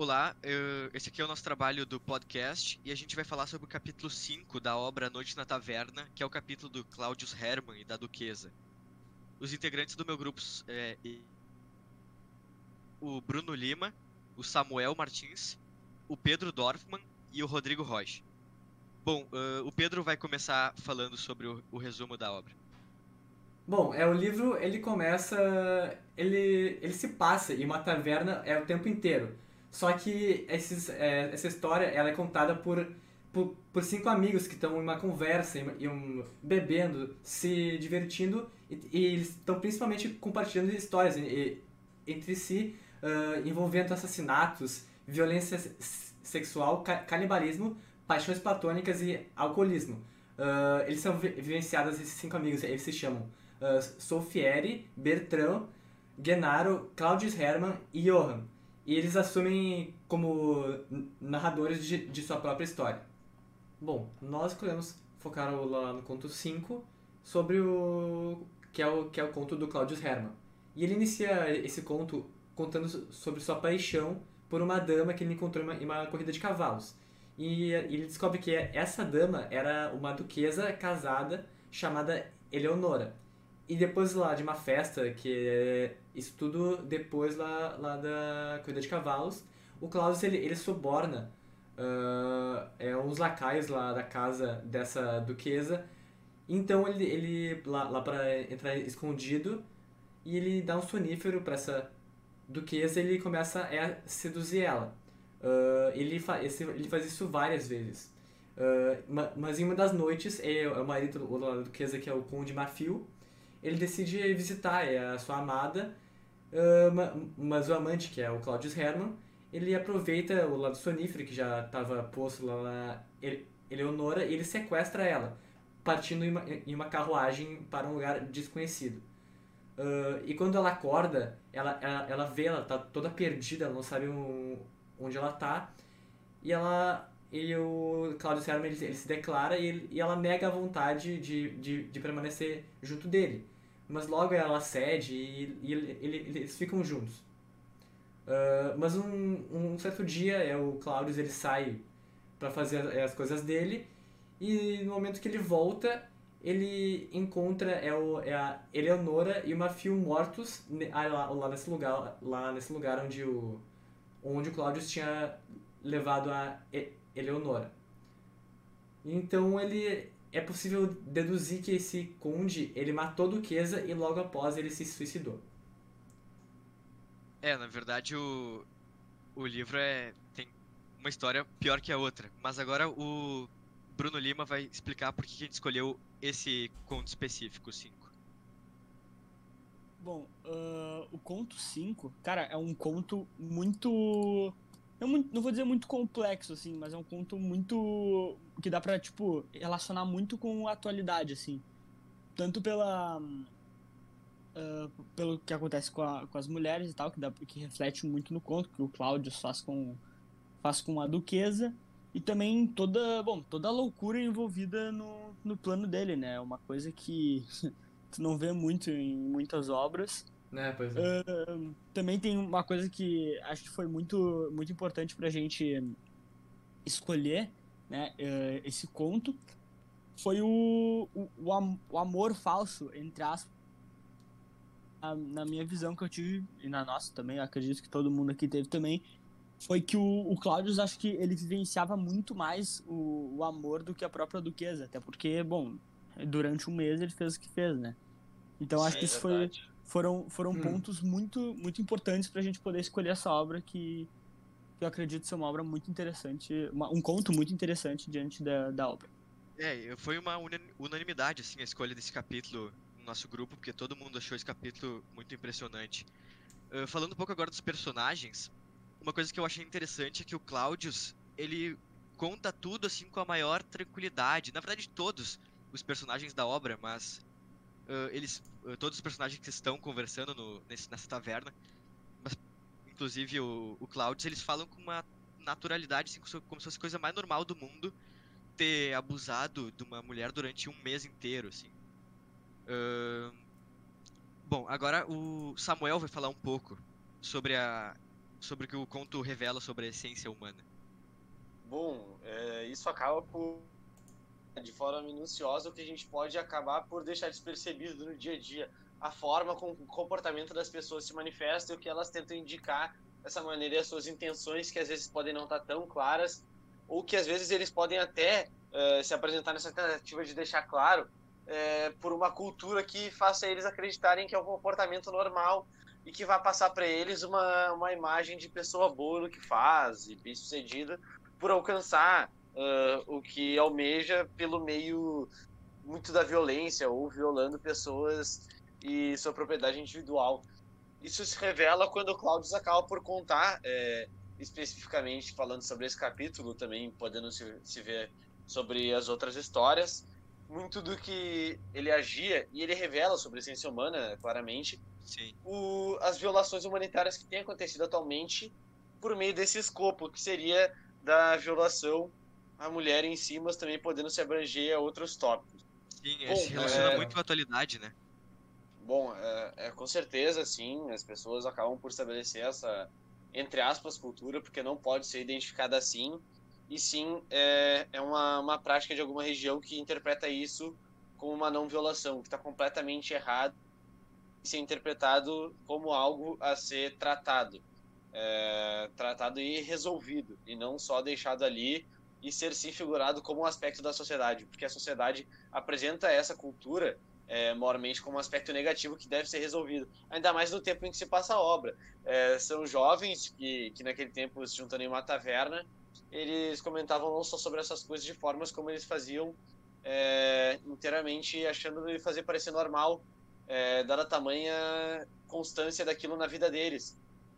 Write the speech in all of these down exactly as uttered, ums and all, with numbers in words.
Olá, eu- esse aqui é o nosso trabalho do podcast e a gente vai falar sobre o capítulo cinco da obra Noite na Taverna, que é o capítulo do Claudius Hermann e da Duquesa. Os integrantes do meu grupo s- é e- o Bruno Lima, o Samuel Martins, o Pedro Dorfman e o Rodrigo Rocha. Bom, ãh, o Pedro vai começar falando sobre o, o resumo da obra. Bom, é o livro, ele começa, ele, ele se passa em uma taverna é o tempo inteiro. Só que esses, é, essa história ela é contada por, por, por cinco amigos que estão em uma conversa, em, em um, bebendo, se divertindo e, e eles estão principalmente compartilhando histórias e- e- entre si, ah, envolvendo assassinatos, violência se- sexual, ca- canibalismo, paixões platônicas e alcoolismo. Ah, eles são vi- vivenciados, esses cinco amigos, eles se chamam uh, Solfieri, Bertrand, Genaro, Claudius Hermann e Johann. E eles assumem como narradores de, de sua própria história. Bom, nós escolhemos focar lá no conto cinco sobre o que é o, que é o conto do Claudius Hermann. E ele inicia esse conto contando sobre sua paixão por uma dama que ele encontrou em uma, em uma corrida de cavalos. E ele descobre que essa dama era uma duquesa casada chamada Eleonora. E depois lá de uma festa, que é isso tudo depois lá, lá da corrida de cavalos, o Claudius ele, ele suborna ah, é, uns lacaios lá da casa dessa duquesa. Então ele, ele lá, lá para entrar escondido e ele dá um sonífero para essa duquesa e ele começa a seduzir ela. Ah, ele, fa esse, ele faz isso várias vezes. Ah, ma- mas em uma das noites, é, o marido o da duquesa, que é o Conde Marfil, ele decide visitar é, a sua amada, ah, ma- mas o amante, que é o Claudius Hermann, ele aproveita o lado sonífero, que já estava posto lá na Ele- Eleonora, e ele sequestra ela, partindo em uma, em uma carruagem para um lugar desconhecido. Ah, e quando ela acorda, ela, ela, ela vê, ela tá toda perdida, ela não sabe um- onde ela tá, e ela e o Claudio Serma ele, ele se declara e, ele- e ela nega a vontade de, de, de permanecer junto dele. Mas logo ela cede e, e ele- ele- eles ficam juntos. Ah, mas um, um certo dia é o Claudius ele sai para fazer as coisas dele e no momento que ele volta ele encontra é, o, é a Eleonora e uma Fio mortos ne- ah, lá, lá nesse lugar lá nesse lugar onde o onde o Claudius tinha levado a E- Eleonora. Então ele é possível deduzir que esse conde ele matou a duquesa e logo após ele se suicidou. É, na verdade, o, o livro é, tem uma história pior que a outra, mas agora o Bruno Lima vai explicar por que que a gente escolheu esse conto específico, cinco. Bom, ah, o conto cinco, cara, é um conto muito. Não, muito- não vou dizer muito complexo, assim, mas é um conto muito. Que dá pra, tipo, relacionar muito com a atualidade, assim. Tanto pela. ah, pelo que acontece com, a- com as mulheres e tal, que, dá, que reflete muito no conto, que o Cláudio faz com, faz com a duquesa. E também toda, bom, toda a loucura envolvida no, no plano dele, né? Uma coisa que tu não vê muito em muitas obras. Né, pois é. Ahn, também tem uma coisa que acho que foi muito, muito importante pra gente escolher, né, eh, esse conto, foi o, o, o am- o amor falso, entre aspas, na na minha visão que eu tive, e na nossa também, eu acredito que todo mundo aqui teve também, foi que o, o Claudius, acho que ele vivenciava muito mais o, o amor do que a própria duquesa, até porque, bom, durante um mês ele fez o que fez, né? Então acho Sim. que É isso foi, verdade. foram, foram Hum. pontos muito, muito importantes para a gente poder escolher essa obra que, que eu acredito ser uma obra muito interessante, uma- um conto muito interessante diante da, da obra. É, foi uma una- unanimidade, assim, a escolha desse capítulo no nosso grupo, porque todo mundo achou esse capítulo muito impressionante. Ah, falando um pouco agora dos personagens, uma coisa que eu achei interessante é que o Claudius, ele conta tudo, assim, com a maior tranquilidade. Na verdade, todos os personagens da obra, mas ah, eles, ah, todos os personagens que estão conversando no, nesse- nessa taverna, mas inclusive o, o Claudius, eles falam com uma naturalidade, assim, como se como se fosse a coisa mais normal do mundo ter abusado de uma mulher durante um mês inteiro, assim. Ahn, bom, agora o Samuel vai falar um pouco sobre a sobre o que o conto revela sobre a essência humana? Bom, é, isso acaba por, de forma minuciosa, o que a gente pode acabar por deixar despercebido no dia a dia. A forma como o comportamento das pessoas se manifesta e o que elas tentam indicar dessa maneira, as suas intenções, que às vezes podem não estar tão claras, ou que às vezes eles podem até uh, se apresentar nessa tentativa de deixar claro, uh, por uma cultura que faça eles acreditarem que é um comportamento normal e que vai passar para eles uma, uma imagem de pessoa boa no que faz e bem-sucedida por alcançar uh, o que almeja pelo meio muito da violência ou violando pessoas e sua propriedade individual. Isso se revela quando o Claudius acaba por contar, é, especificamente falando sobre esse capítulo, também podendo se, se ver sobre as outras histórias, muito do que ele agia, e ele revela sobre a essência humana, claramente, Sim. O, as violações humanitárias que têm acontecido atualmente por meio desse escopo, que seria da violação à mulher em si, mas também podendo se abranger a outros tópicos. Sim, Bom, se relaciona é... muito com a atualidade, né? Bom, é, é, com certeza, sim, as pessoas acabam por estabelecer essa, entre aspas, cultura, porque não pode ser identificada assim, e sim, é, é uma, uma prática de alguma região que interpreta isso como uma não violação, que está completamente errado, e ser interpretado como algo a ser tratado, é, tratado e resolvido, e não só deixado ali e ser sim figurado como um aspecto da sociedade, porque a sociedade apresenta essa cultura É, moralmente como um aspecto negativo que deve ser resolvido, ainda mais no tempo em que se passa a obra. É, são jovens que, que naquele tempo se juntando em uma taverna, eles comentavam não só sobre essas coisas de formas como eles faziam é, inteiramente achando de fazer parecer normal, é, dada a tamanha constância daquilo na vida deles.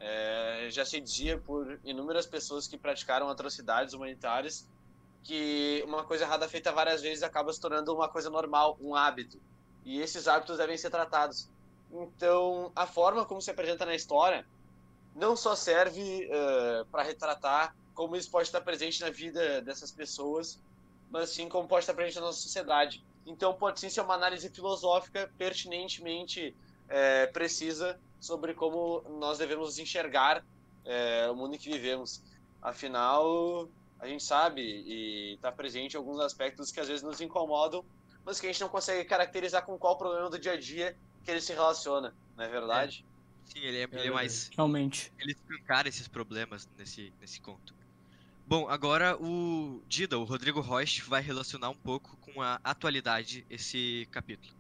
É, já se dizia por inúmeras pessoas que praticaram atrocidades humanitárias que uma coisa errada feita várias vezes acaba se tornando uma coisa normal, um hábito. E esses hábitos devem ser tratados. Então, a forma como se apresenta na história não só serve uh, para retratar como isso pode estar presente na vida dessas pessoas, mas sim como pode estar presente na nossa sociedade. Então, pode sim ser uma análise filosófica pertinentemente é, precisa sobre como nós devemos enxergar é, o mundo em que vivemos. Afinal, a gente sabe e está presente alguns aspectos que às vezes nos incomodam, mas que a gente não consegue caracterizar com qual problema do dia a dia que ele se relaciona, não é verdade? É. Sim, ele é, ele é mais... Realmente. Ele escancara esses problemas nesse, nesse conto. Bom, agora o Dida, o Rodrigo Rocha, vai relacionar um pouco com a atualidade esse capítulo.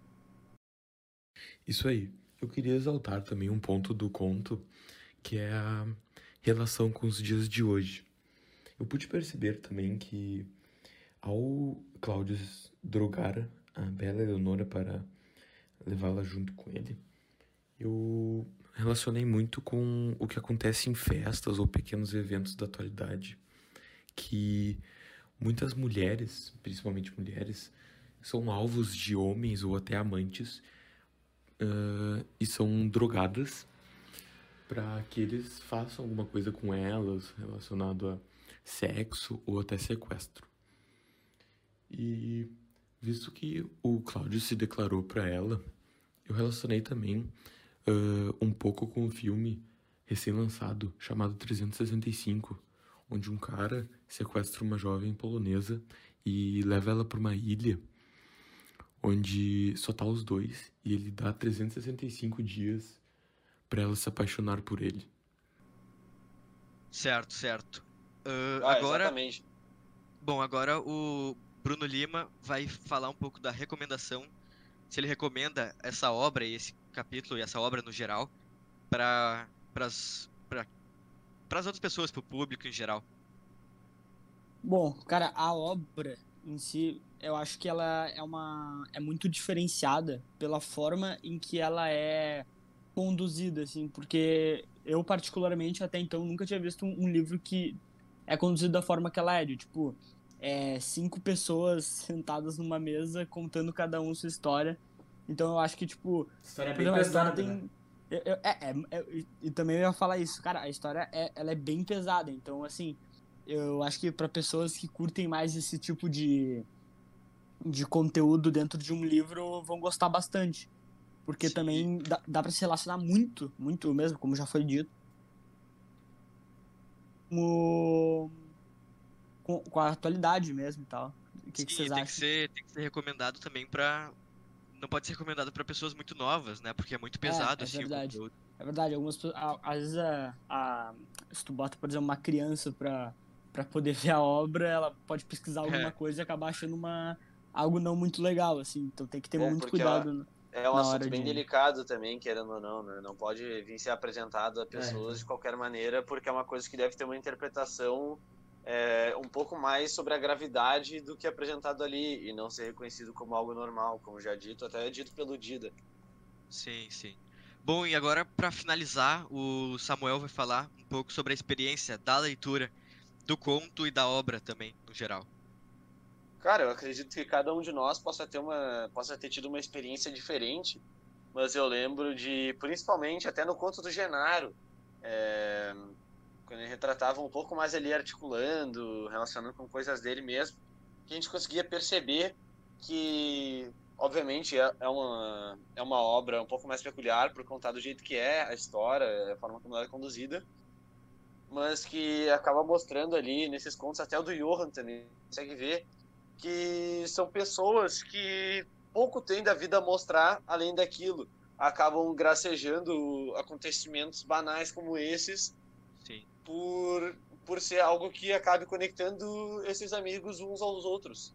Isso aí. Eu queria exaltar também um ponto do conto, que é a relação com os dias de hoje. Eu pude perceber também que ao Claudius drogar a bela Eleonora para levá-la junto com ele, eu relacionei muito com o que acontece em festas ou pequenos eventos da atualidade, que muitas mulheres, principalmente mulheres, são alvos de homens ou até amantes uh, e são drogadas para que eles façam alguma coisa com elas relacionado a sexo ou até sequestro. E visto que o Cláudio se declarou para ela, eu relacionei também uh, um pouco com o filme recém-lançado chamado trezentos e sessenta e cinco, onde um cara sequestra uma jovem polonesa e leva ela para uma ilha onde só tá os dois e ele dá trezentos e sessenta e cinco dias para ela se apaixonar por ele. Certo, certo. Uh, ah, agora, exatamente. Bom, agora o Bruno Lima vai falar um pouco da recomendação, se ele recomenda essa obra e esse capítulo e essa obra no geral para as outras pessoas, para o público em geral. Bom, cara, a obra em si, eu acho que ela é uma é muito diferenciada pela forma em que ela é conduzida, assim, porque eu particularmente até então nunca tinha visto um, um livro que é conduzido da forma que ela é, de tipo É, cinco pessoas sentadas numa mesa contando cada um sua história. Então eu acho que, tipo... A história é por bem exemplo, a pesada, história tem... né? eu- eu- é, é, é, e também eu ia falar isso, cara, a história é, ela é bem pesada. Então, assim, eu acho que pra pessoas que curtem mais esse tipo de, de conteúdo dentro de um livro vão gostar bastante. Porque Sim. também dá, dá pra se relacionar muito, muito mesmo, como já foi dito. como com, com a atualidade mesmo e tal. O que, que Sim, vocês tem que acham? ser, tem que ser recomendado também pra. Não pode ser recomendado pra pessoas muito novas, né? Porque é muito É, pesado, é assim, o verdade. conteúdo. É verdade, algumas pessoas, a- às vezes a, a- se tu bota, por exemplo, uma criança pra, pra poder ver a obra, ela pode pesquisar alguma É, coisa e acabar achando uma, algo não muito legal, assim. Então tem que ter É, muito porque ó, cuidado é um na assunto hora bem de... delicado também, querendo ou não, né? Não pode vir ser apresentado a É, então. pessoas de qualquer maneira, porque é uma coisa que deve ter uma interpretação é, um pouco mais sobre a gravidade do que apresentado ali, e não ser reconhecido como algo normal, como já dito, até é dito pelo Dida. sim, sim. Bom, e agora, pra finalizar, o Samuel vai falar um pouco sobre a experiência da leitura, do conto e da obra também, no geral. Cara, eu acredito que cada um de nós possa ter uma, possa ter tido uma experiência diferente, mas eu lembro de, principalmente até no conto do Genaro, é, quando ele retratava um pouco mais ali articulando, relacionando com coisas dele mesmo, que a gente conseguia perceber que, obviamente, é, é uma, é uma obra um pouco mais peculiar por contar do jeito que é a história, a forma como ela é conduzida, mas que acaba mostrando ali nesses contos, até o do Johann também, consegue ver que são pessoas que pouco têm da vida a mostrar além daquilo. Acabam gracejando acontecimentos banais como esses Sim. por, por ser algo que acabe conectando esses amigos uns aos outros.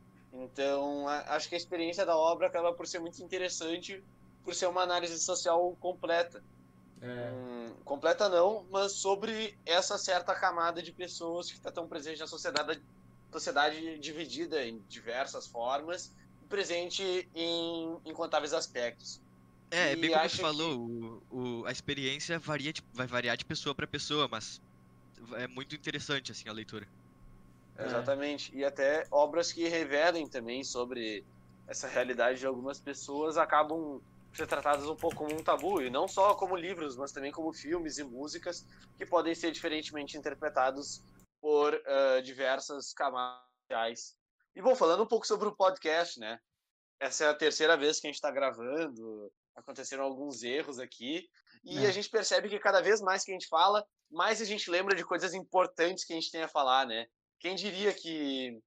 Então, a, acho que a experiência da obra acaba por ser muito interessante, por ser uma análise social completa. É, Hum, completa não, mas sobre essa certa camada de pessoas que está tão presente na sociedade, sociedade dividida em diversas formas, presente em incontáveis aspectos. É, é bem E como tu acho que falou, o, o- a experiência varia, de- vai variar de pessoa pra pessoa, mas é muito interessante, assim, a leitura. é. exatamente. E até obras que revelem também sobre essa realidade de algumas pessoas acabam ser tratadas um pouco como um tabu, e não só como livros, mas também como filmes e músicas que podem ser diferentemente interpretados por uh, diversas camadas sociais. E, bom, falando um pouco sobre o podcast, né? Essa é a terceira vez que a gente está gravando, aconteceram alguns erros aqui, e a É, gente percebe que cada vez mais que a gente fala, mais a gente lembra de coisas importantes que a gente tem a falar, né? Quem diria que,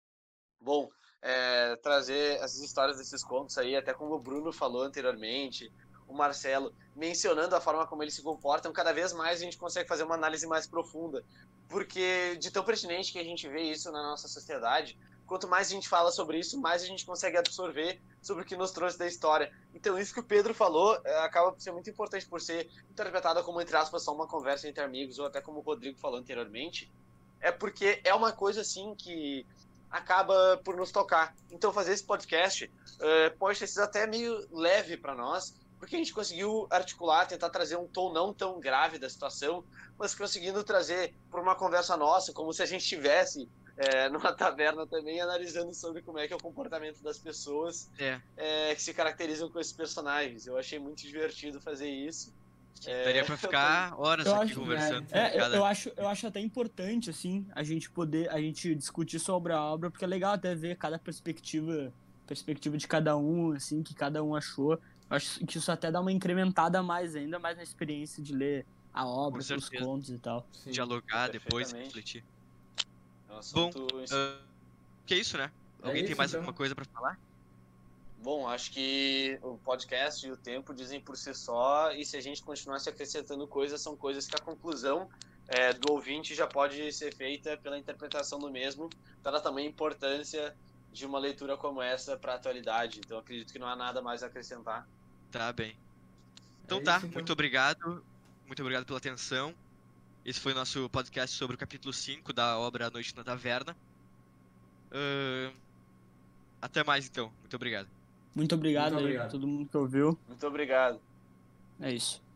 bom, é, trazer essas histórias desses contos aí, até como o Bruno falou anteriormente, o Marcelo, mencionando a forma como eles se comportam, cada vez mais a gente consegue fazer uma análise mais profunda. Porque de tão pertinente que a gente vê isso na nossa sociedade, quanto mais a gente fala sobre isso, mais a gente consegue absorver sobre o que nos trouxe da história. Então, isso que o Pedro falou é, acaba por ser muito importante por ser interpretada como, entre aspas, só uma conversa entre amigos, ou até como o Rodrigo falou anteriormente, é porque é uma coisa assim que acaba por nos tocar. Então fazer esse podcast uh, pode ter sido até meio leve para nós, porque a gente conseguiu articular, tentar trazer um tom não tão grave da situação, mas conseguindo trazer para uma conversa nossa, como se a gente estivesse é, numa taverna também, analisando sobre como é que é o comportamento das pessoas É, é, que se caracterizam com esses personagens. Eu achei muito divertido fazer isso. sim, daria É, pra eu também ficar horas eu aqui acho, É, conversando então. sobre é, eu, eu cada. acho, eu acho até importante, assim, a gente poder, a gente discutir sobre a obra, porque é legal até ver cada perspectiva, perspectiva de cada um, assim, que cada um achou. Eu acho que isso até dá uma incrementada a mais, ainda mais na experiência de ler a Com obra, os certeza. contos e tal. Sim. Dialogar depois, perfeitamente. refletir. É um Bom, assunto ah, que é isso, né? É Alguém tem isso, mais então. alguma coisa pra falar? Bom, acho que o podcast e o tempo dizem por si só, e se a gente continuasse acrescentando coisas, são coisas que a conclusão é, do ouvinte já pode ser feita pela interpretação do mesmo, dada também a importância de uma leitura como essa para a atualidade. Então, acredito que não há nada mais a acrescentar. Tá bem. É Então isso, tá, então. muito obrigado. Muito obrigado pela atenção. Esse foi o nosso podcast sobre o capítulo cinco da obra A Noite na Taverna. Ah, até mais então. Muito obrigado. Muito obrigado Muito aí obrigado. a todo mundo que ouviu. Muito obrigado. É isso.